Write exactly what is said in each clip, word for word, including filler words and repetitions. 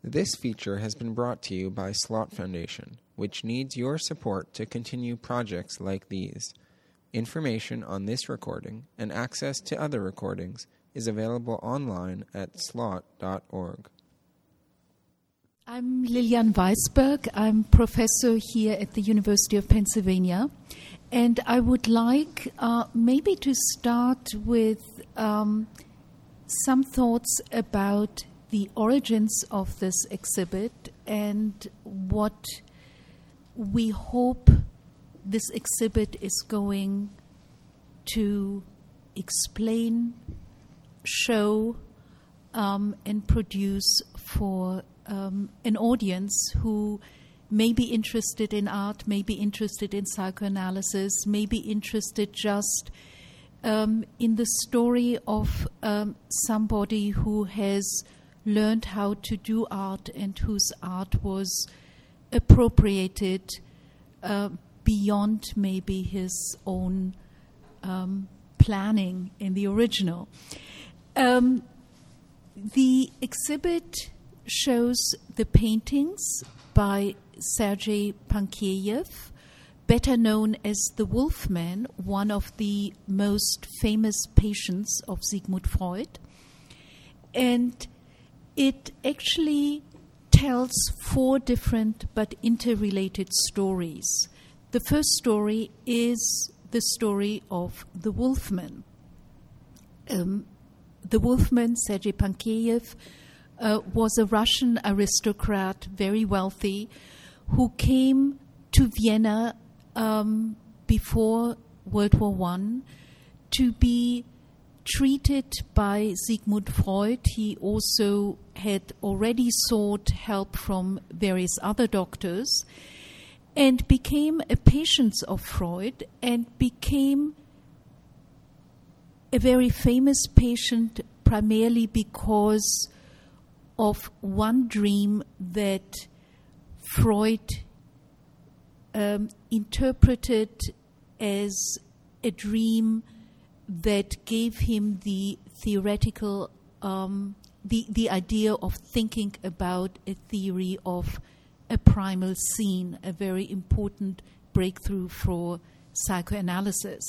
This feature has been brought to you by Slot Foundation, which needs your support to continue projects like these. Information on this recording and access to other recordings is available online at slot dot org. I'm Lilian Weisberg. I'm professor here at the University of Pennsylvania. And I would like uh, maybe to start with um, some thoughts about the origins of this exhibit and what we hope this exhibit is going to explain, show, um, and produce for um, an audience who may be interested in art, may be interested in psychoanalysis, may be interested just um, in the story of um, somebody who has learned how to do art and whose art was appropriated uh, beyond maybe his own um, planning in the original. Um, the exhibit shows the paintings by Sergei Pankejeff, better known as the Wolfman, one of the most famous patients of Sigmund Freud. And it actually tells four different but interrelated stories. The first story is the story of the Wolfman. Um, the Wolfman, Sergei Pankejeff, uh, was a Russian aristocrat, very wealthy, who came to Vienna um, before World War One to be treated by Sigmund Freud. He also had already sought help from various other doctors and became a patient of Freud and became a very famous patient primarily because of one dream that Freud um, interpreted as a dream that gave him the theoretical, um, the, the idea of thinking about a theory of a primal scene, a very important breakthrough for psychoanalysis.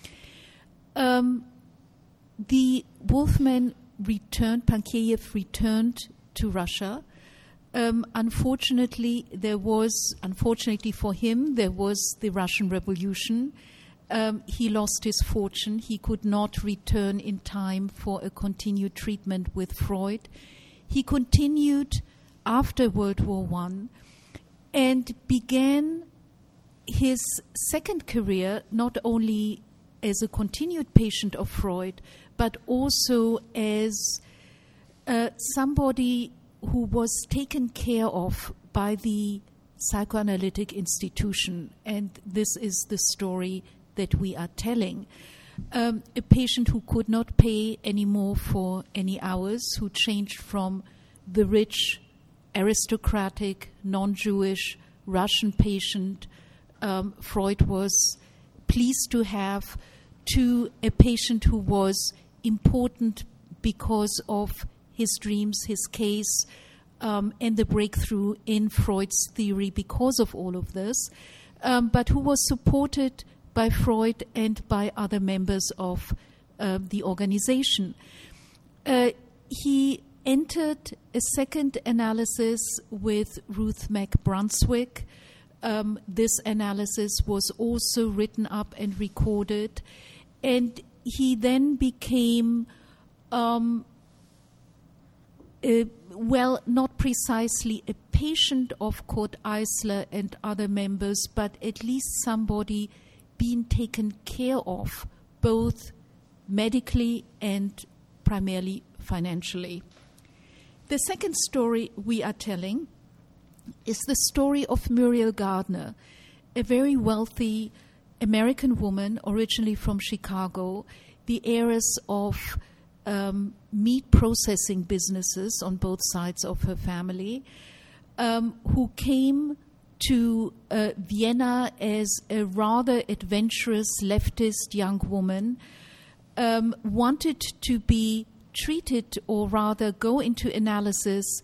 Um, the Wolfman returned, Pankejeff returned to Russia. Um, unfortunately, there was, unfortunately for him, there was the Russian Revolution. Um, he lost his fortune. He could not return in time for a continued treatment with Freud. He continued after World War One and began his second career not only as a continued patient of Freud, but also as uh, somebody who was taken care of by the psychoanalytic institution. And this is the story that we are telling. Um, a patient who could not pay anymore for any hours, who changed from the rich, aristocratic, non-Jewish Russian patient um, Freud was pleased to have, to a patient who was important because of his dreams, his case, um, and the breakthrough in Freud's theory because of all of this, um, but who was supported by Freud and by other members of uh, the organization. Uh, he entered a second analysis with Ruth McBrunswick. Um, this analysis was also written up and recorded, and he then became, um, a, well, not precisely a patient of Kurt Eisler and other members, but at least somebody being taken care of, both medically and primarily financially. The second story we are telling is the story of Muriel Gardner, a very wealthy American woman originally from Chicago, the heiress of um, meat processing businesses on both sides of her family, um, who came to uh, Vienna as a rather adventurous leftist young woman, um, wanted to be treated, or rather go into analysis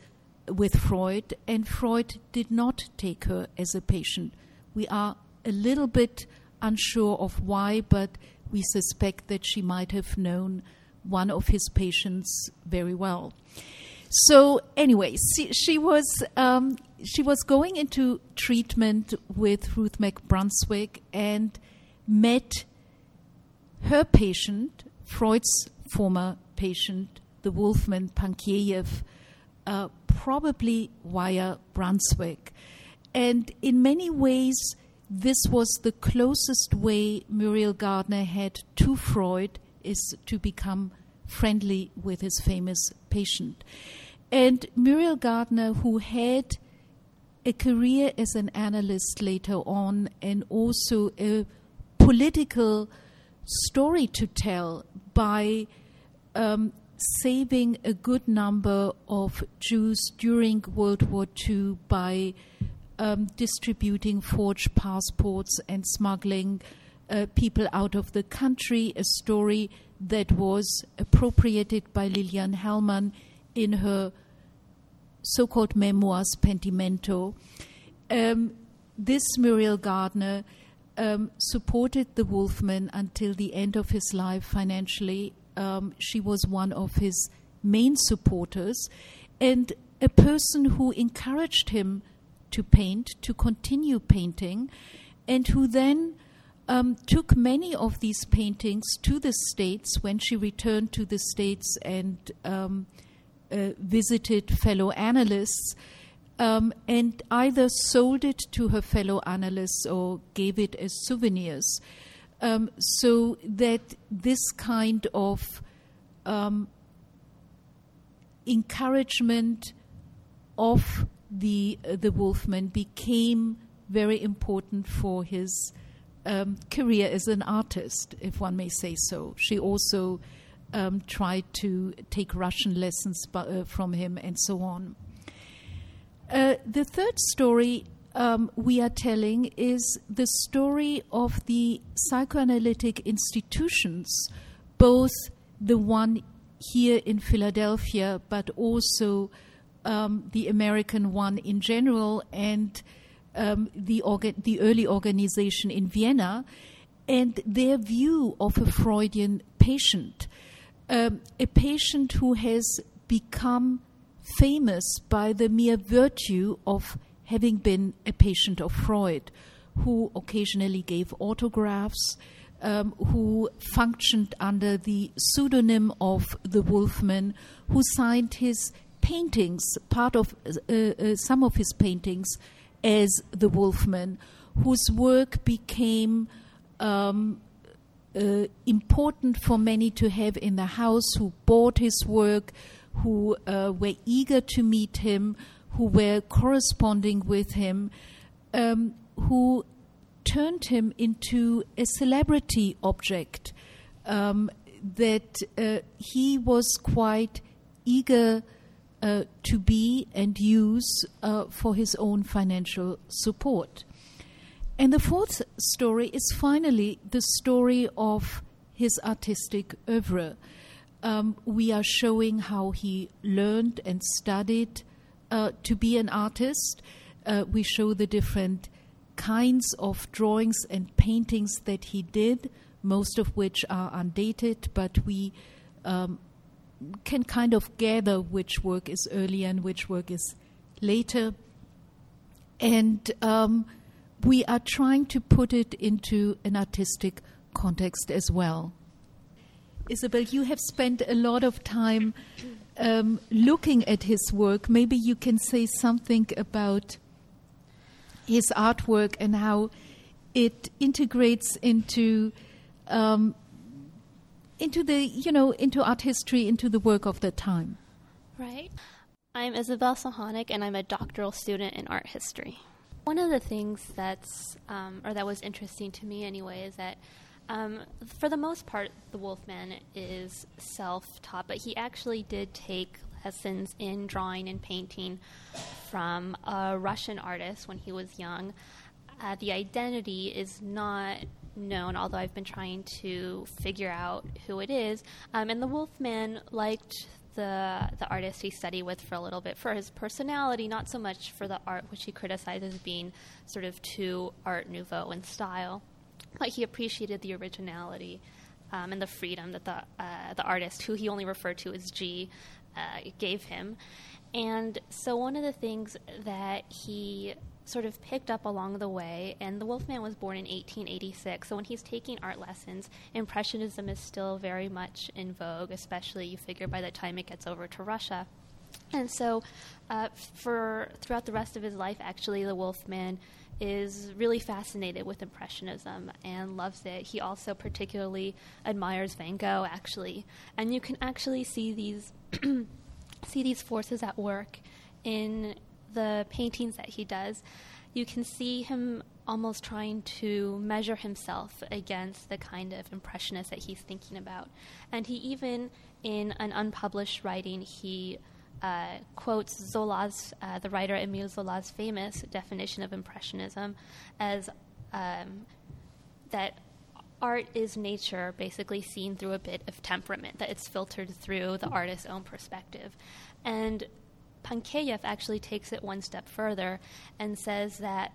with Freud, and Freud did not take her as a patient. We are a little bit unsure of why, but we suspect that she might have known one of his patients very well. So anyway, she, she was um, she was going into treatment with Ruth McBrunswick and met her patient, Freud's former patient, the Wolfman Pankiev, uh, probably via Brunswick. And in many ways, this was the closest way Muriel Gardner had to Freud, is to become friendly with his famous patient. And Muriel Gardner, who had a career as an analyst later on and also a political story to tell by um, saving a good number of Jews during World War Two by um, distributing forged passports and smuggling uh, people out of the country, a story that was appropriated by Lilian Hellman in her so-called memoirs, Pentimento. Um, this Muriel Gardner um, supported the Wolfman until the end of his life financially. Um, she was one of his main supporters and a person who encouraged him to paint, to continue painting, and who then um, took many of these paintings to the States when she returned to the States and um, uh, visited fellow analysts, um, and either sold it to her fellow analysts or gave it as souvenirs. Um, so that this kind of um, encouragement of the uh, the Wolfman became very important for his um, career as an artist, if one may say so. She also um, tried to take Russian lessons bu- uh, from him and so on. Uh, the third story Um, we are telling is the story of the psychoanalytic institutions, both the one here in Philadelphia, but also um, the American one in general, and um, the, orga- the early organization in Vienna, and their view of a Freudian patient, um, a patient who has become famous by the mere virtue of having been a patient of Freud, who occasionally gave autographs, um, who functioned under the pseudonym of the Wolfman, who signed his paintings, part of uh, uh, some of his paintings, as the Wolfman, whose work became um, uh, important for many to have in the house, who bought his work, who uh, were eager to meet him, who were corresponding with him, um, who turned him into a celebrity object um, that uh, he was quite eager uh, to be and use uh, for his own financial support. And the fourth story is finally the story of his artistic oeuvre. Um, we are showing how he learned and studied Uh, to be an artist. Uh, we show the different kinds of drawings and paintings that he did, most of which are undated, but we um, can kind of gather which work is earlier and which work is later. And um, we are trying to put it into an artistic context as well. Isabel, you have spent a lot of time Um, looking at his work. Maybe you can say something about his artwork and how it integrates into um, into the you know into art history, into the work of the time. Right. I'm Isabel Sohonic, and I'm a doctoral student in art history. One of the things that's um, or that was interesting to me anyway is that Um, for the most part, the Wolfman is self-taught, but he actually did take lessons in drawing and painting from a Russian artist when he was young. Uh, the identity is not known, although I've been trying to figure out who it is. Um, and the Wolfman liked the the artist he studied with for a little bit for his personality, not so much for the art, which he criticizes as being sort of too Art Nouveau in style. But he appreciated the originality um, and the freedom that the uh, the artist, who he only referred to as G, uh, gave him. And so one of the things that he sort of picked up along the way, and the Wolfman was born in eighteen eighty-six, so when he's taking art lessons, Impressionism is still very much in vogue, especially, you figure, by the time it gets over to Russia. And so uh, for throughout the rest of his life, actually, the Wolfman is really fascinated with Impressionism and loves it. He also particularly admires Van Gogh, actually. And you can actually see these see these forces at work in the paintings that he does. You can see him almost trying to measure himself against the kind of impressionist that he's thinking about. And he even, in an unpublished writing, he uh, quotes Zola's, uh, the writer Émile Zola's famous definition of Impressionism as um, that art is nature basically seen through a bit of temperament, that it's filtered through the artist's own perspective. And Pankejeff actually takes it one step further and says that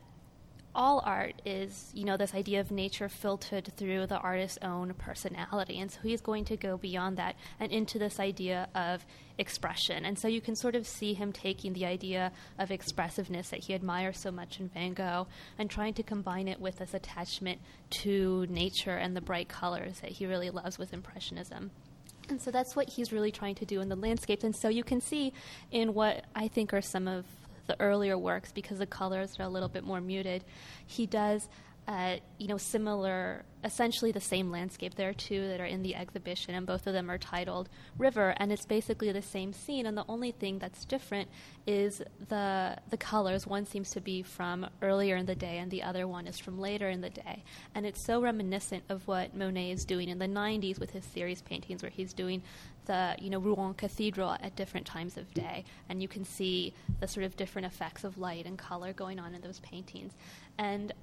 all art is, you know, this idea of nature filtered through the artist's own personality. And so he's going to go beyond that and into this idea of expression. And so you can sort of see him taking the idea of expressiveness that he admires so much in Van Gogh and trying to combine it with this attachment to nature and the bright colors that he really loves with Impressionism. And so that's what he's really trying to do in the landscapes. And so you can see in what I think are some of the earlier works, because the colors are a little bit more muted, he does, uh, you know, similar, essentially the same landscape. There are two that are in the exhibition, and both of them are titled River, and it's basically the same scene, and the only thing that's different is the the colors. One seems to be from earlier in the day, and the other one is from later in the day. And it's so reminiscent of what Monet is doing in the nineties with his series paintings, where he's doing the, you know, Rouen Cathedral at different times of day, and you can see the sort of different effects of light and color going on in those paintings. And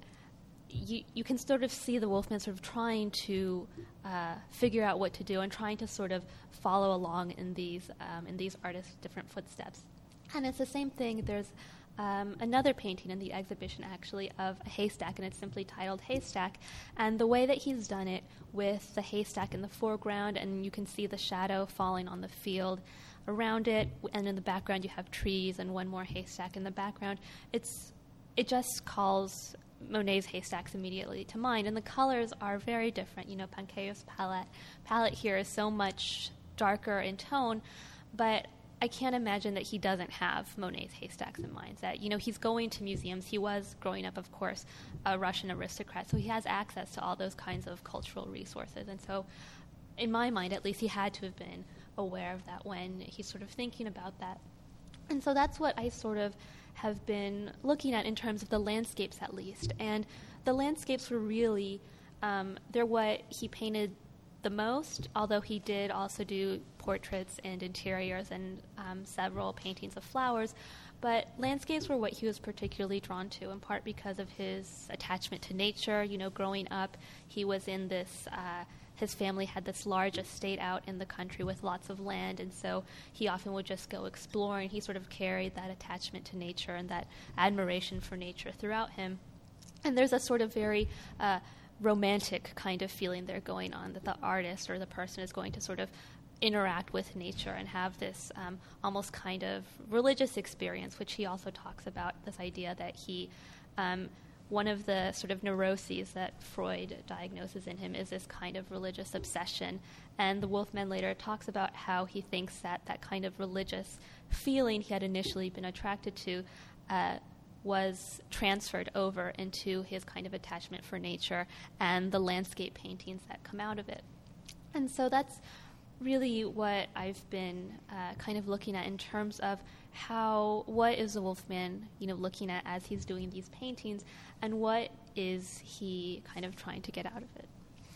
you you can sort of see the Wolfman sort of trying to uh, figure out what to do and trying to sort of follow along in these um, in these artists' different footsteps. And it's the same thing. There's um, another painting in the exhibition, actually, of a haystack, and it's simply titled Haystack. And the way that he's done it with the haystack in the foreground, and you can see the shadow falling on the field around it, and in the background you have trees and one more haystack in the background. It's it just calls Monet's haystacks immediately to mind, and the colors are very different. You know, Pankejeff's palette palette here is so much darker in tone, but I can't imagine that he doesn't have Monet's haystacks in mind. That, you know, he's going to museums. He was, growing up, of course, a Russian aristocrat, so he has access to all those kinds of cultural resources. And so, in my mind, at least, he had to have been aware of that when he's sort of thinking about that. And so that's what I sort of have been looking at in terms of the landscapes, at least. And the landscapes were really, um, they're what he painted the most, although he did also do portraits and interiors and um, several paintings of flowers. But landscapes were what he was particularly drawn to, in part because of his attachment to nature. You know, growing up, he was in this, uh, his family had this large estate out in the country with lots of land, and so he often would just go exploring. He sort of carried that attachment to nature and that admiration for nature throughout him. And there's a sort of very uh, romantic kind of feeling there going on, that the artist or the person is going to sort of interact with nature and have this um, almost kind of religious experience, which he also talks about, this idea that he, um, one of the sort of neuroses that Freud diagnoses in him is this kind of religious obsession. And the Wolfman later talks about how he thinks that that kind of religious feeling he had initially been attracted to uh, was transferred over into his kind of attachment for nature and the landscape paintings that come out of it. And so that's really what I've been uh, kind of looking at in terms of how, what is the Wolfman, you know, looking at as he's doing these paintings, and what is he kind of trying to get out of it.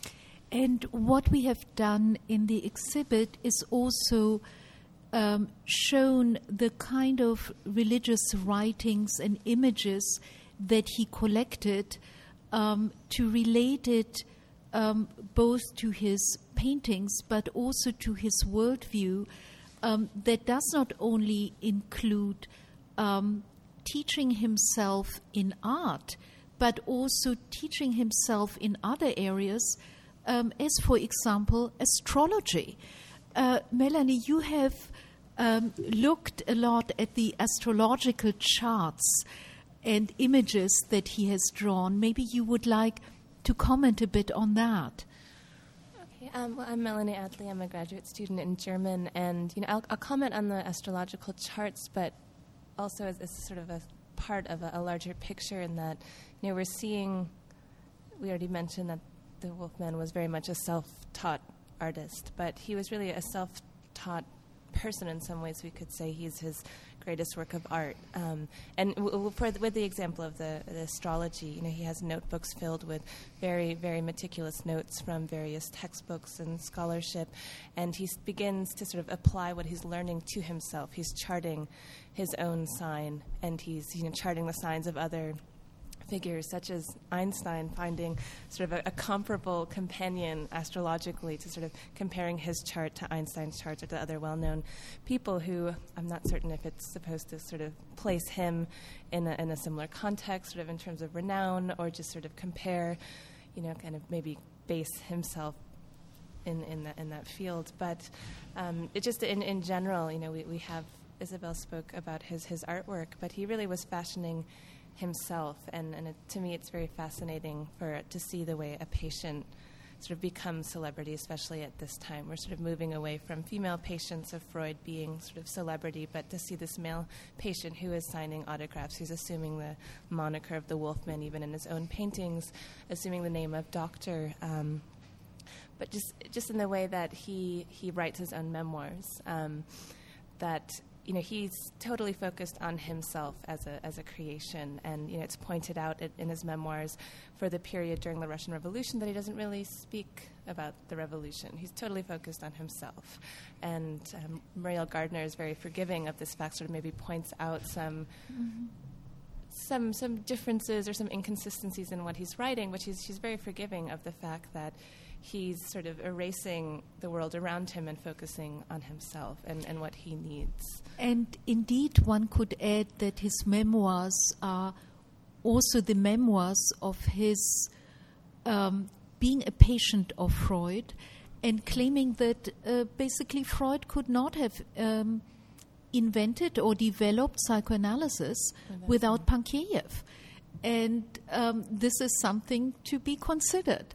And what we have done in the exhibit is also um, shown the kind of religious writings and images that he collected um, to relate it um, both to his paintings but also to his worldview, um, that does not only include um, teaching himself in art, but also teaching himself in other areas, um, as, for example, astrology. Uh, Melanie, you have um, looked a lot at the astrological charts and images that he has drawn. Maybe you would like to comment a bit on that. Okay, um, well, I'm Melanie Adley. I'm a graduate student in German, and you know, I'll, I'll comment on the astrological charts, but also as, as sort of a part of a, a larger picture in that, you know, we're seeing, we already mentioned that the Wolfman was very much a self-taught artist, but he was really a self-taught person in some ways. We could say he's his greatest work of art. Um, and w- w- for th- with the example of the, the astrology, you know, he has notebooks filled with very, very meticulous notes from various textbooks and scholarship, and he s- begins to sort of apply what he's learning to himself. He's charting his own sign, and he's, you know, charting the signs of other figures, such as Einstein, finding sort of a, a comparable companion astrologically, to sort of comparing his chart to Einstein's chart or to other well-known people who I'm not certain if it's supposed to sort of place him in a, in a similar context, sort of in terms of renown, or just sort of compare, you know, kind of maybe base himself in in that in that field. But um, it just in in general, you know, we we have Isabel spoke about his his artwork, but he really was fashioning himself, and, and it, to me it's very fascinating for to see the way a patient sort of becomes celebrity, especially at this time. We're sort of moving away from female patients of Freud being sort of celebrity, but to see this male patient who is signing autographs, who's assuming the moniker of the Wolfman even in his own paintings, assuming the name of doctor, um, but just just in the way that he, he writes his own memoirs, um, that you know, he's totally focused on himself as a as a creation, and you know, it's pointed out it, in his memoirs for the period during the Russian Revolution that he doesn't really speak about the revolution. He's totally focused on himself, and um, Muriel Gardner is very forgiving of this fact. Sort of maybe points out some mm-hmm. some some differences or some inconsistencies in what he's writing, but she's she's very forgiving of the fact that he's sort of erasing the world around him and focusing on himself and, and what he needs. And indeed, one could add that his memoirs are also the memoirs of his um, being a patient of Freud and claiming that uh, basically Freud could not have um, invented or developed psychoanalysis oh, without Pankejeff. And um, this is something to be considered.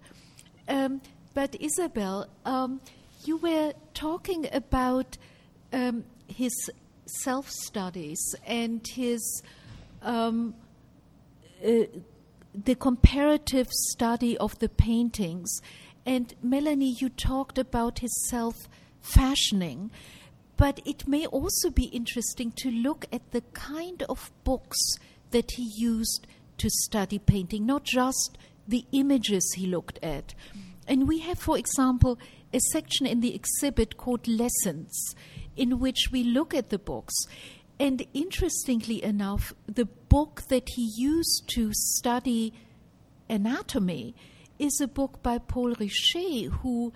Um, But Isabel, um, you were talking about um, his self-studies and his um, uh, the comparative study of the paintings. And Melanie, you talked about his self-fashioning. But it may also be interesting to look at the kind of books that he used to study painting, not just the images he looked at. And we have, for example, a section in the exhibit called Lessons, in which we look at the books. And interestingly enough, the book that he used to study anatomy is a book by Paul Richer, who,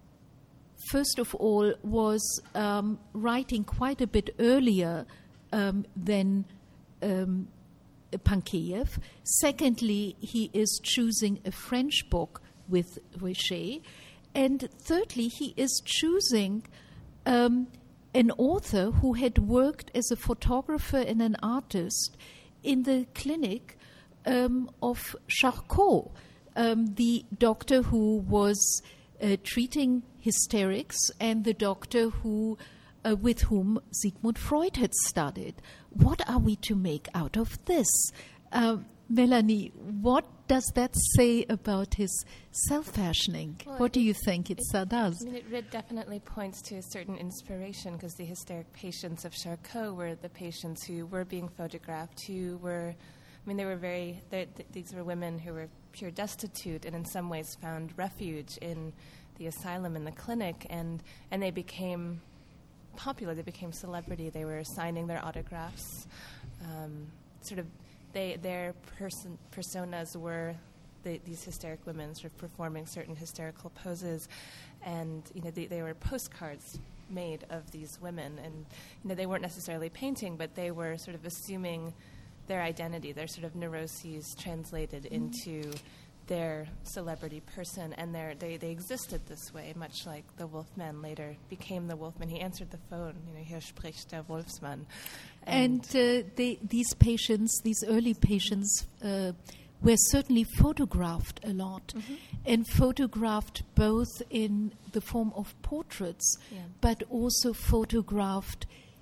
first of all, was um, writing quite a bit earlier um, than um, Pankejeff. Secondly, he is choosing a French book with Richer. And thirdly, he is choosing um, an author who had worked as a photographer and an artist in the clinic um, of Charcot, um, the doctor who was uh, treating hysterics and the doctor who uh, with whom Sigmund Freud had studied. What are we to make out of this? Uh, Melanie, what does that say about his self-fashioning? Well, what do you think it, it does? I mean, it definitely points to a certain inspiration, because the hysteric patients of Charcot were the patients who were being photographed, who were, I mean, they were very, th- these were women who were pure destitute and in some ways found refuge in the asylum, in the clinic, and, and they became popular, they became celebrity, they were signing their autographs, um, sort of, They, their person, personas were the, these hysteric women sort of performing certain hysterical poses, and you know they, they were postcards made of these women. And you know, they weren't necessarily painting, but they were sort of assuming their identity, their sort of neuroses translated mm-hmm. into their celebrity person, and they they existed this way, much like the Wolfman later became the Wolfman. He answered the phone, you know, hier spricht der Wolfsmann. And, and uh, they, these patients, these early patients, uh, were certainly photographed a lot, mm-hmm. and photographed both in the form of portraits, yeah. but also photographed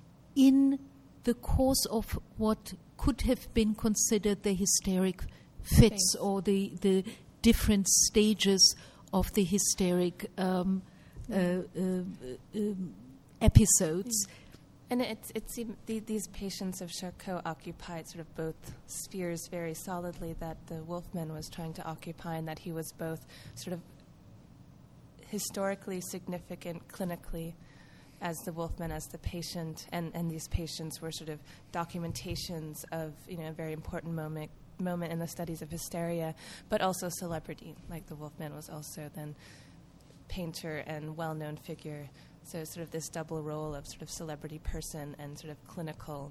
in the course of what could have been considered the hysteric fits Thanks. or the, the different stages of the hysteric um, uh, uh, uh, episodes. Mm. And it's, it's the, these patients of Charcot occupied sort of both spheres very solidly that the Wolfman was trying to occupy, and that he was both sort of historically significant clinically as the Wolfman, as the patient, and, and these patients were sort of documentations of, you know, a very important moment moment in the studies of hysteria, but also celebrity, like the Wolfman was also then painter and well-known figure. So sort of this double role of sort of celebrity person and sort of clinical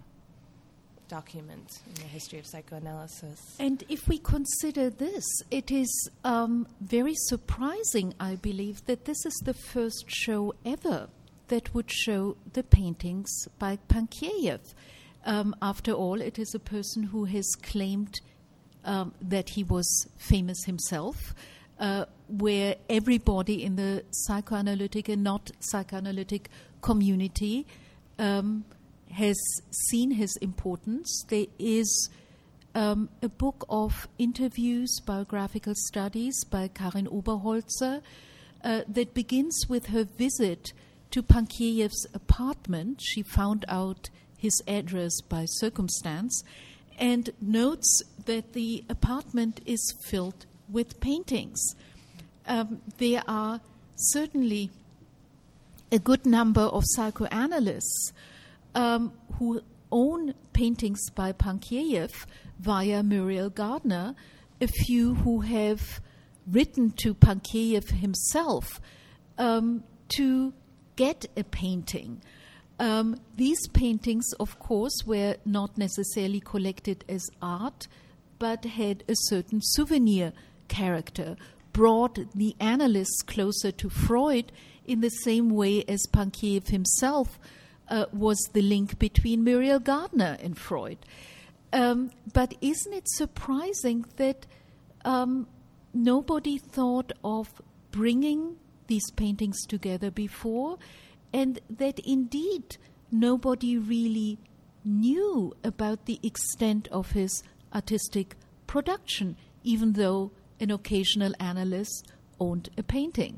document in the history of psychoanalysis. And if we consider this, it is um, very surprising, I believe, that this is the first show ever that would show the paintings by Pankiev. Um, after all, it is a person who has claimed um, that he was famous himself, uh, where everybody in the psychoanalytic and not psychoanalytic community um, has seen his importance. There is um, a book of interviews, biographical studies by Karin Oberholzer uh, that begins with her visit to Pankiev's apartment. She found out his address by circumstance, and notes that the apartment is filled with paintings. Um, there are certainly a good number of psychoanalysts um, who own paintings by Pankiev via Muriel Gardner, a few who have written to Pankiev himself um, to get a painting. Um, these paintings, of course, were not necessarily collected as art, but had a certain souvenir character, brought the analysts closer to Freud in the same way as Pankiev himself uh, was the link between Muriel Gardner and Freud. Um, but isn't it surprising that um, nobody thought of bringing these paintings together before, and that indeed nobody really knew about the extent of his artistic production, even though an occasional analyst owned a painting?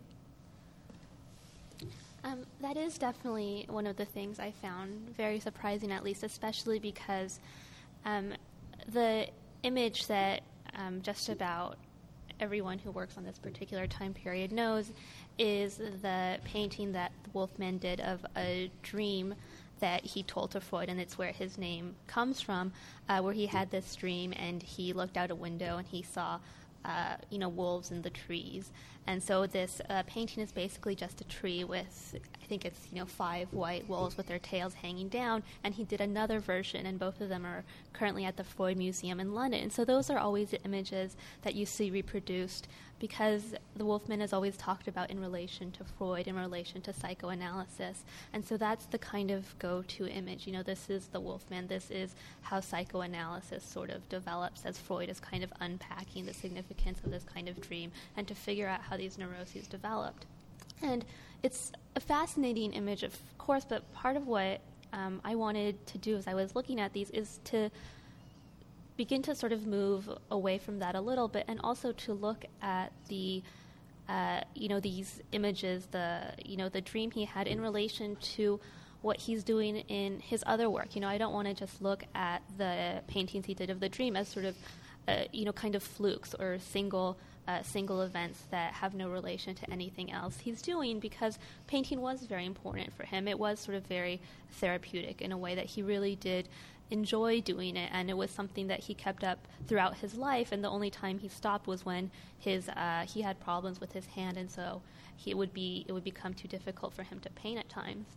Um, that is definitely one of the things I found very surprising, at least, especially because um, the image that um, just about everyone who works on this particular time period knows is the painting that the Wolfman did of a dream that he told to Freud, and it's where his name comes from, uh, where he had this dream and he looked out a window and he saw uh, you know, wolves in the trees. And so this uh, painting is basically just a tree with, I think it's, you know, five white wolves with their tails hanging down, and he did another version, and both of them are currently at the Freud Museum in London. And so those are always the images that you see reproduced, because the Wolfman is always talked about in relation to Freud, in relation to psychoanalysis. And so that's the kind of go-to image. You know, this is the Wolfman. This is how psychoanalysis sort of develops as Freud is kind of unpacking the significance of this kind of dream and to figure out how these neuroses developed. And it's a fascinating image, of course, but part of what um, I wanted to do as I was looking at these is to begin to sort of move away from that a little bit, and also to look at the, uh, you know, these images, the, you know, the dream he had in relation to what he's doing in his other work. You know, I don't want to just look at the paintings he did of the dream as sort of, uh, you know, kind of flukes or single uh, single events that have no relation to anything else he's doing, because painting was very important for him. It was sort of very therapeutic in a way that he really did enjoy doing it, and it was something that he kept up throughout his life, and the only time he stopped was when his uh, he had problems with his hand, and so he, it would be it would become too difficult for him to paint at times.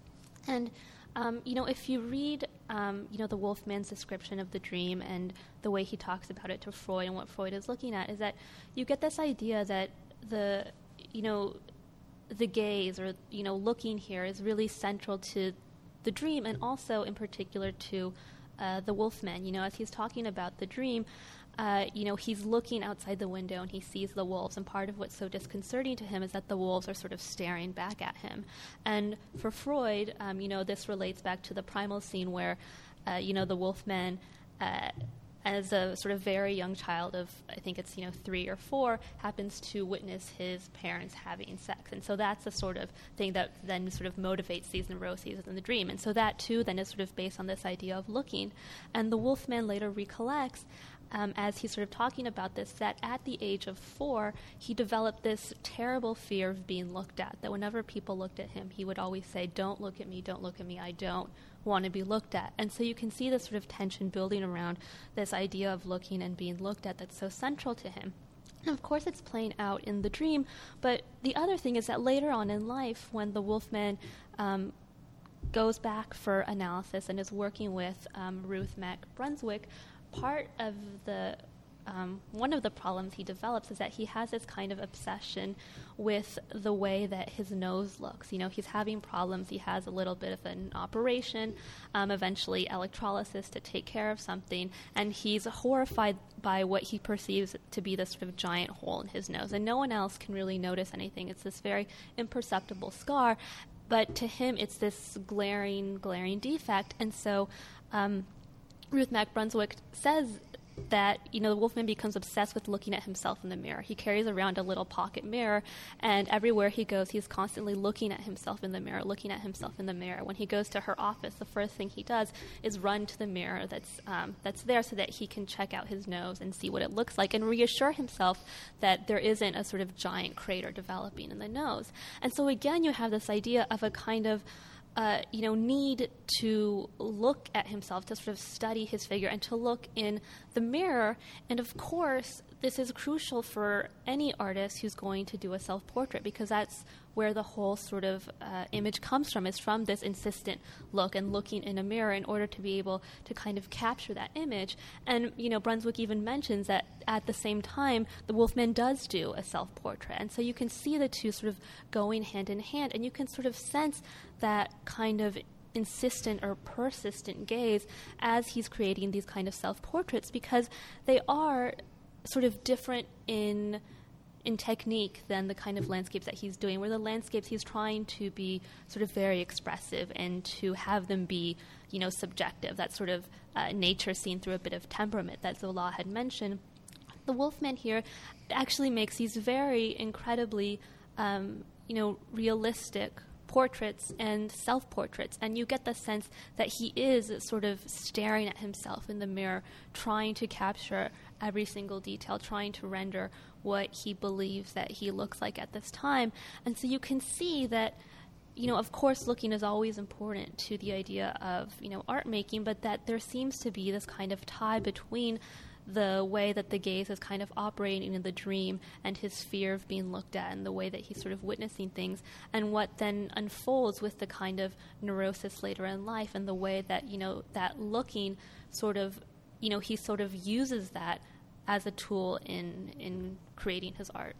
And Um, you know, if you read, um, you know, the Wolfman's description of the dream and the way he talks about it to Freud and what Freud is looking at, is that you get this idea that the, you know, the gaze or, you know, looking here is really central to the dream, and also in particular to uh, the Wolfman. You know, as he's talking about the dream, Uh, you know, he's looking outside the window and he sees the wolves, and part of what's so disconcerting to him is that the wolves are sort of staring back at him. And for Freud, um, you know, this relates back to the primal scene where, uh, you know, the Wolfman, uh, as a sort of very young child of, I think it's, you know, three or four, happens to witness his parents having sex. And so that's the sort of thing that then sort of motivates these neuroses in the dream. And so that, too, then is sort of based on this idea of looking. And the Wolfman later recollects, Um, as he's sort of talking about this, that at the age of four, he developed this terrible fear of being looked at, that whenever people looked at him, he would always say, "Don't look at me, don't look at me, I don't want to be looked at." And so you can see this sort of tension building around this idea of looking and being looked at that's so central to him. And of course, it's playing out in the dream, but the other thing is that later on in life, when the Wolfman um, goes back for analysis and is working with um, Ruth Mack Brunswick, part of the, um, one of the problems he develops is that he has this kind of obsession with the way that his nose looks. You know, he's having problems. He has a little bit of an operation, um, eventually electrolysis to take care of something, and he's horrified by what he perceives to be this sort of giant hole in his nose. And no one else can really notice anything. It's this very imperceptible scar, but to him it's this glaring, glaring defect. And so um, Ruth Mack Brunswick says that, you know, the Wolfman becomes obsessed with looking at himself in the mirror. He carries around a little pocket mirror, and everywhere he goes, he's constantly looking at himself in the mirror, looking at himself in the mirror. When he goes to her office, the first thing he does is run to the mirror that's um, that's there so that he can check out his nose and see what it looks like and reassure himself that there isn't a sort of giant crater developing in the nose. And so again, you have this idea of a kind of Uh, you know, need to look at himself, to sort of study his figure and to look in the mirror. And of course, this is crucial for any artist who's going to do a self-portrait, because that's where the whole sort of uh, image comes from, is from this insistent look and looking in a mirror in order to be able to kind of capture that image. And, you know, Brunswick even mentions that at the same time, the Wolfman does do a self-portrait. And so you can see the two sort of going hand in hand, and you can sort of sense that kind of insistent or persistent gaze as he's creating these kind of self-portraits, because they are sort of different in in technique than the kind of landscapes that he's doing, where the landscapes he's trying to be sort of very expressive and to have them be, you know, subjective, that sort of uh, nature seen through a bit of temperament that Zola had mentioned. The Wolfman here actually makes these very incredibly, um, you know, realistic portraits and self-portraits, and you get the sense that he is sort of staring at himself in the mirror, trying to capture every single detail, trying to render what he believes that he looks like at this time. And so you can see that, you know, of course, looking is always important to the idea of, you know, art making, but that there seems to be this kind of tie between the way that the gaze is kind of operating in the dream and his fear of being looked at and the way that he's sort of witnessing things, and what then unfolds with the kind of neurosis later in life and the way that, you know, that looking sort of, you know, he sort of uses that as a tool in in creating his art.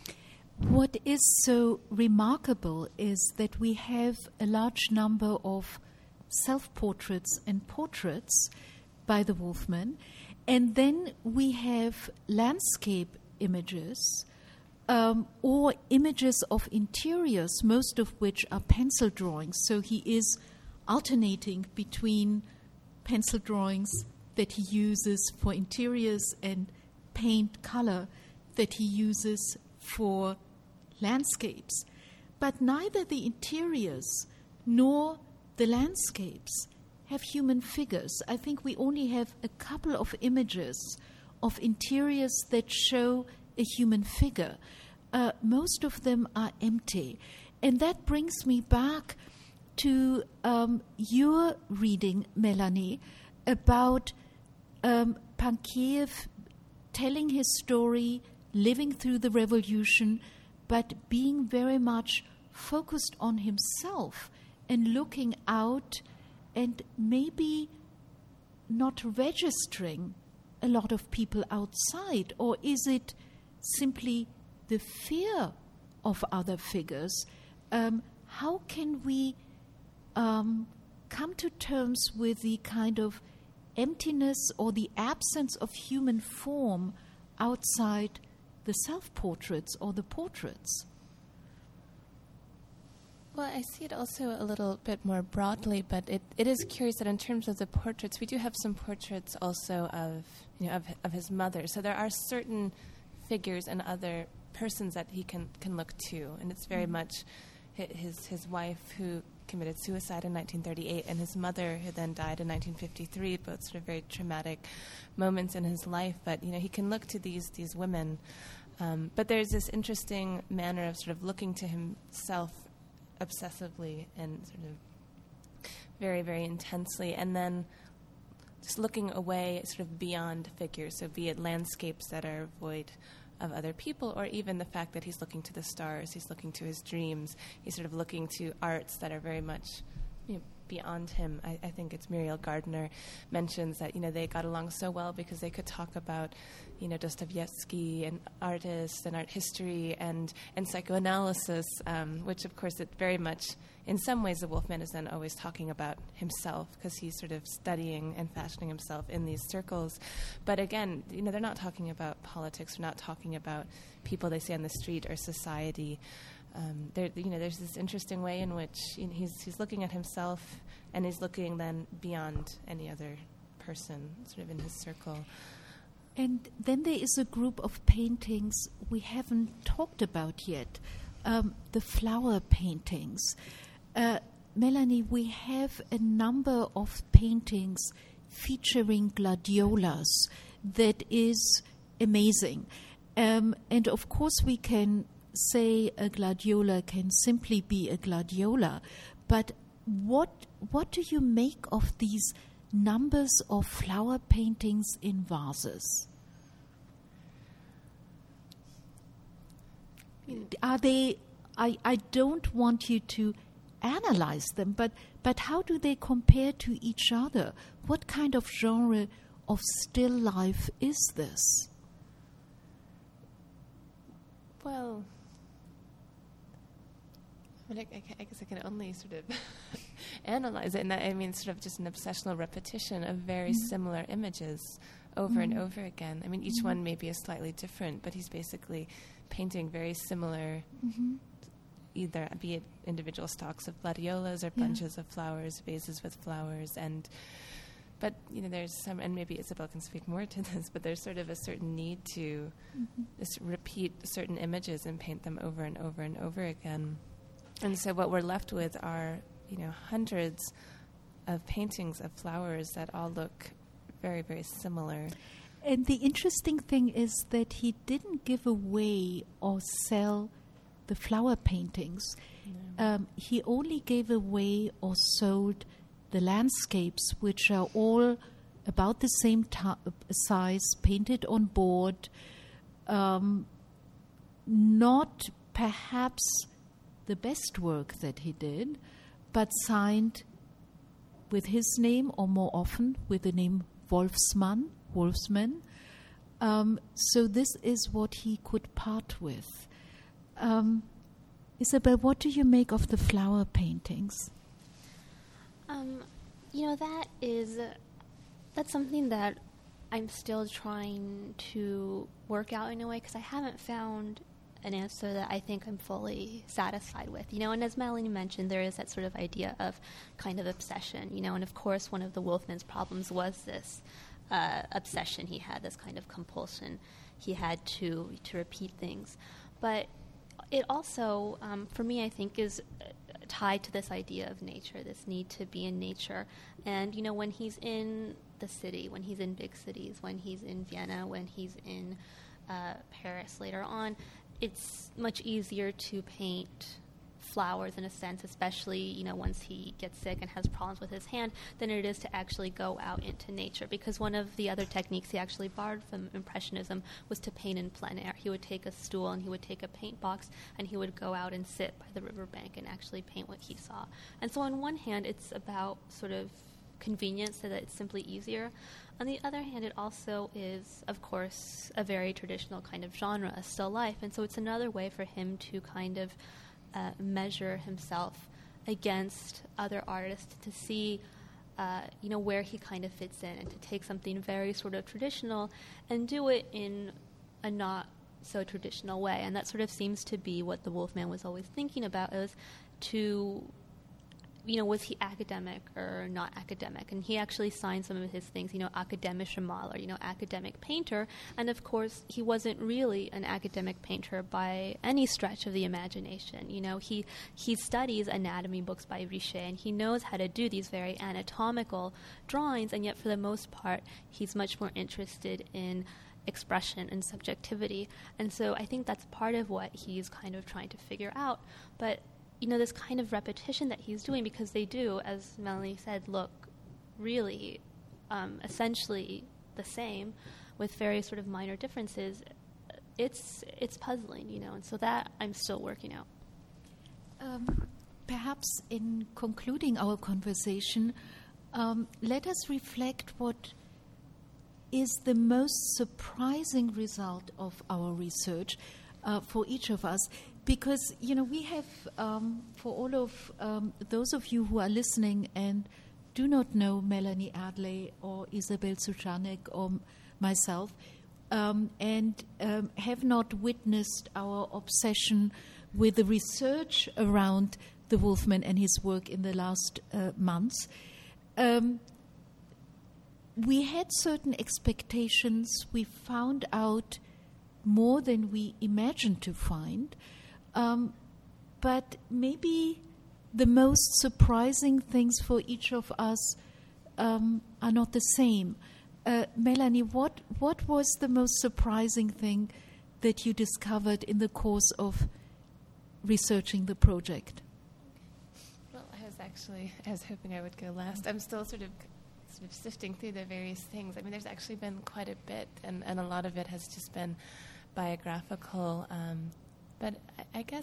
What is so remarkable is that we have a large number of self-portraits and portraits by the Wolfman, and then we have landscape images um, or images of interiors, most of which are pencil drawings. So he is alternating between pencil drawings that he uses for interiors and paint color that he uses for landscapes. But neither the interiors nor the landscapes have human figures. I think we only have a couple of images of interiors that show a human figure. Uh, most of them are empty. And that brings me back to um, your reading, Melanie, about um, Pankejeff telling his story, living through the revolution, but being very much focused on himself and looking out and maybe not registering a lot of people outside? Or is it simply the fear of other figures? Um, how can we um, come to terms with the kind of emptiness or the absence of human form outside the self-portraits or the portraits? Well, I see it also a little bit more broadly, but it, it is curious that in terms of the portraits, we do have some portraits also of, you know, of, of his mother. So there are certain figures and other persons that he can, can look to, and it's very mm-hmm. much his his wife who committed suicide in nineteen thirty-eight, and his mother who then died in nineteen fifty-three. Both sort of very traumatic moments in his life. But you know, he can look to these these women. Um, but there's this interesting manner of sort of looking to himself obsessively and sort of very very intensely, and then just looking away, sort of beyond figures. So be it landscapes that are void of other people, or even the fact that he's looking to the stars, he's looking to his dreams, he's sort of looking to arts that are very much, you know, beyond him. I, I think it's Muriel Gardner mentions that, you know, they got along so well because they could talk about, you know, Dostoevsky and artists and art history and, and psychoanalysis, um, which of course it very much, in some ways the Wolfman is then always talking about himself because he's sort of studying and fashioning himself in these circles. But again, you know, they're not talking about politics, they're not talking about people they see on the street or society. Um, there, you know, there's this interesting way in which, you know, he's he's looking at himself, and he's looking then beyond any other person, sort of in his circle. And then there is a group of paintings we haven't talked about yet, um, the flower paintings. Uh, Melanie, we have a number of paintings featuring gladiolas that is amazing. Um, and of course we can say a gladiola can simply be a gladiola, but what what do you make of these numbers of flower paintings in vases? Are they, I, I don't want you to analyze them, but, but how do they compare to each other? What kind of genre of still life is this? Well, I, mean, I, I guess I can only sort of analyze it, and that, I mean, sort of just an obsessional repetition of very mm-hmm. similar images over mm-hmm. and over again. I mean, each mm-hmm. one maybe is slightly different, but he's basically painting very similar, mm-hmm. either be it individual stalks of gladiolas or bunches yeah. of flowers, vases with flowers, and but you know, there's some, and maybe Isabel can speak more to this, but there's sort of a certain need to mm-hmm. just repeat certain images and paint them over and over and over again. And so what we're left with are, you know, hundreds of paintings of flowers that all look very, very similar. And the interesting thing is that he didn't give away or sell the flower paintings. No. Um, he only gave away or sold the landscapes, which are all about the same ta- size, painted on board, um, not perhaps the best work that he did, but signed with his name, or more often with the name Wolfsmann, Wolfsman. Um, so this is what he could part with. Um, Isabel, what do you make of the flower paintings? Um, you know, that is, uh, that's something that I'm still trying to work out in a way, because I haven't found an answer that I think I'm fully satisfied with, you know, and as Melanie mentioned, there is that sort of idea of kind of obsession, you know, and of course one of the Wolfman's problems was this uh, obsession he had, this kind of compulsion he had to to repeat things. But it also, um, for me, I think is tied to this idea of nature, this need to be in nature. And, you know, when he's in the city, when he's in big cities, when he's in Vienna, when he's in uh, Paris later on, it's much easier to paint flowers in a sense, especially, you know, once he gets sick and has problems with his hand, than it is to actually go out into nature. Because one of the other techniques he actually borrowed from Impressionism was to paint in plein air. He would take a stool and he would take a paint box and he would go out and sit by the riverbank and actually paint what he saw. And so on one hand, it's about sort of convenience, so that it's simply easier. On the other hand, it also is, of course, a very traditional kind of genre, a still life, and so it's another way for him to kind of uh, measure himself against other artists, to see, uh, you know, where he kind of fits in, and to take something very sort of traditional and do it in a not so traditional way. And that sort of seems to be what the Wolfman was always thinking about, is to, you know, was he academic or not academic? And he actually signed some of his things, you know, akademischer Maler, you know, academic painter. And of course, he wasn't really an academic painter by any stretch of the imagination. You know, he, he studies anatomy books by Richet, and he knows how to do these very anatomical drawings, and yet for the most part, he's much more interested in expression and subjectivity. And so I think that's part of what he's kind of trying to figure out. But you know, this kind of repetition that he's doing, because they do, as Melanie said, look really um, essentially the same with very sort of minor differences, it's it's puzzling, you know, and so that I'm still working out. Um, perhaps in concluding our conversation, um, let us reflect what is the most surprising result of our research uh, for each of us. Because, you know, we have, um, for all of um, those of you who are listening and do not know Melanie Adley or Isabel Suchanek or m- myself, um, and um, have not witnessed our obsession with the research around the Wolfman and his work in the last uh, months, um, we had certain expectations. We found out more than we imagined to find. Um, but maybe the most surprising things for each of us um, are not the same. Uh, Melanie, what what was the most surprising thing that you discovered in the course of researching the project? Well, I was actually, I was hoping I would go last. I'm still sort of sort of sifting through the various things. I mean, there's actually been quite a bit, and, and a lot of it has just been biographical. Um, But I, I guess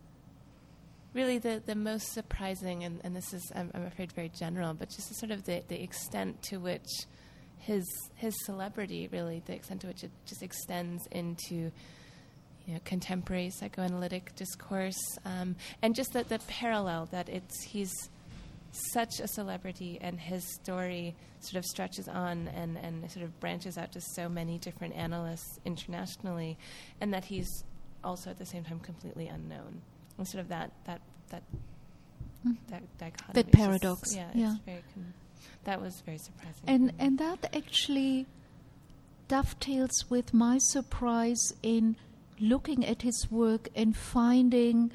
really the, the most surprising, and, and this is, I'm, I'm afraid, very general, but just sort of the, the extent to which his his celebrity, really, the extent to which it just extends into, you know, contemporary psychoanalytic discourse, um, and just that the parallel that it's he's such a celebrity, and his story sort of stretches on and, and sort of branches out to so many different analysts internationally, and that he's also at the same time completely unknown, and sort of that that that mm. that dichotomy, that paradox. Just, yeah, yeah. It's very com- that was very surprising. And and that actually dovetails with my surprise in looking at his work and finding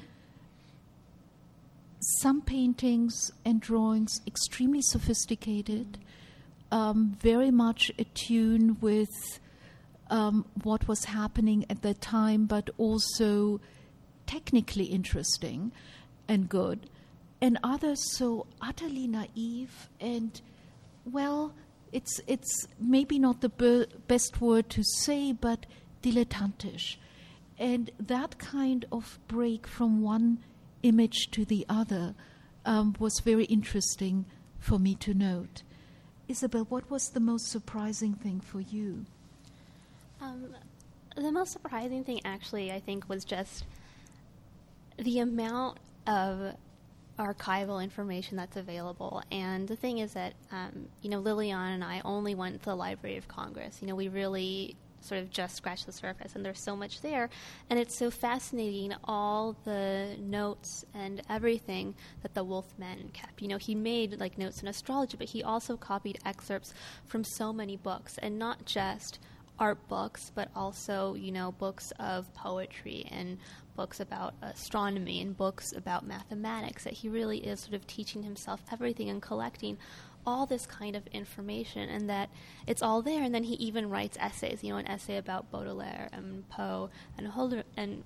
some paintings and drawings extremely sophisticated, um, very much attuned with Um, what was happening at that time, but also technically interesting and good, and others so utterly naive and, well, it's it's maybe not the be- best word to say, but dilettantisch. And that kind of break from one image to the other um, was very interesting for me to note. Isabel, what was the most surprising thing for you? Um, the most surprising thing, actually, I think, was just the amount of archival information that's available. And the thing is that, um, you know, Lilian and I only went to the Library of Congress. You know, we really sort of just scratched the surface, and there's so much there. And it's so fascinating, all the notes and everything that the Wolfman kept. You know, he made, like, notes in astrology, but he also copied excerpts from so many books, and not just art books, but also, you know, books of poetry and books about astronomy and books about mathematics, that he really is sort of teaching himself everything and collecting all this kind of information, and that it's all there. And then he even writes essays, you know, an essay about Baudelaire and Poe and Holder and was it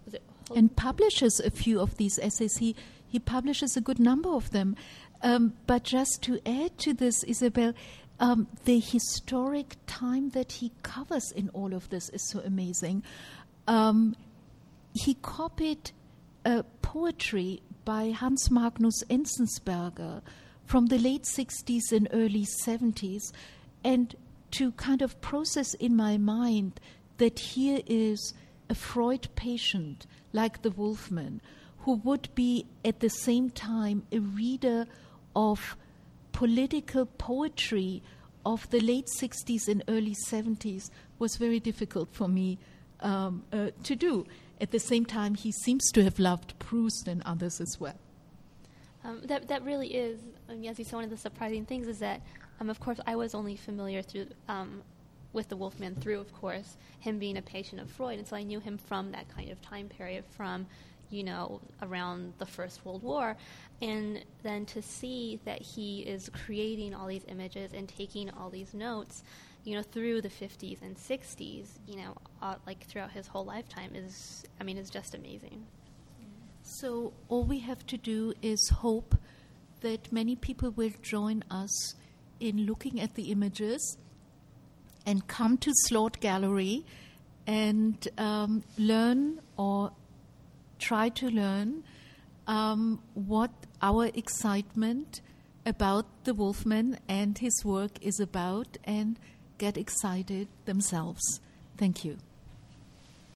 and publishes a few of these essays. He, he publishes a good number of them. Um, but just to add to this, Isabel, um, the historic time that he covers in all of this is so amazing. Um, he copied uh, poetry by Hans Magnus Enzensberger from the late sixties and early seventies, and to kind of process in my mind that here is a Freud patient like the Wolfman who would be at the same time a reader of political poetry of the late sixties and early seventies was very difficult for me um, uh, to do. At the same time, he seems to have loved Proust and others as well. Um, that that really is, I mean, as you said, one of the surprising things is that, um, of course, I was only familiar through um, with the Wolfman through, of course, him being a patient of Freud, and so I knew him from that kind of time period, from, you know, around the First World War, and then to see that he is creating all these images and taking all these notes, you know, through the fifties and sixties, you know, uh, like throughout his whole lifetime is, I mean, is just amazing. So all we have to do is hope that many people will join us in looking at the images and come to Slot Gallery and um, learn or try to learn um, what our excitement about the Wolfman and his work is about, and get excited themselves. Thank you.